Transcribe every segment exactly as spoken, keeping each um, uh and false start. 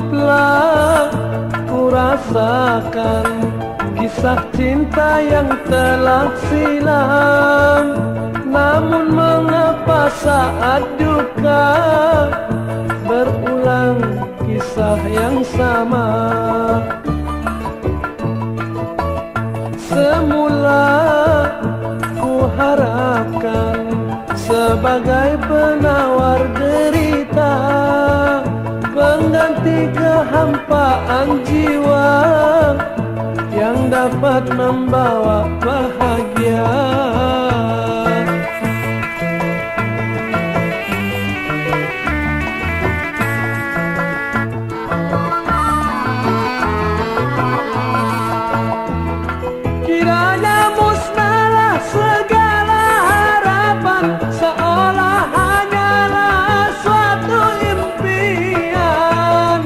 Cukuplah ku rasakan kisah cinta yang telah silam. Namun mengapa saat duka berulang kisah yang sama? Semula ku harapkan sebagai penawar derita, pengganti kehampaan jiwa yang dapat membawa bahagia. Kiranya musnahlah segala harapan, seolah hanyalah suatu impian.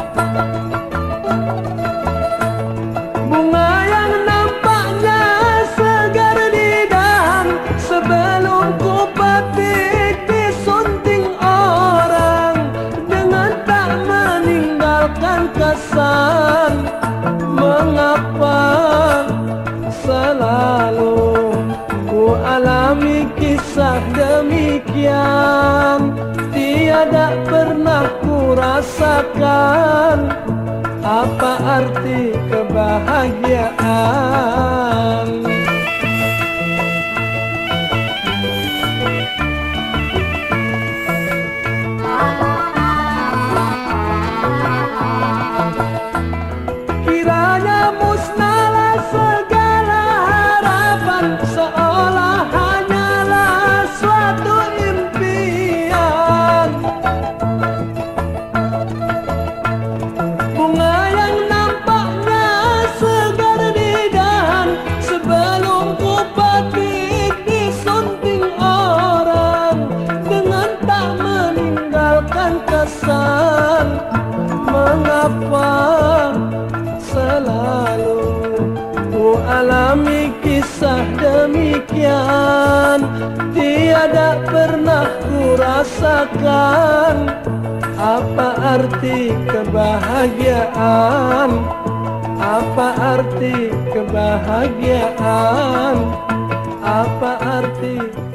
Bunga yang nampaknya segar di dahan, sebelum ku petik disunting orang, dengan tak meninggalkan kesan. Mengapa selalu ku alami kisah demikian? Tiada pernah ku rasakan apa arti kebahagiaan. Kiranya musnahlah segala harapan, seolah hanyalah suatu impian. Bunga yang nampaknya segar di dahan, sebelum ku petik disunting orang, dengan tak meninggalkan kesan. Mengapa selalu ku alami kisah demikian? Tiada pernah ku rasakan apa arti kebahagiaan. Apa arti kebahagiaan? Apa arti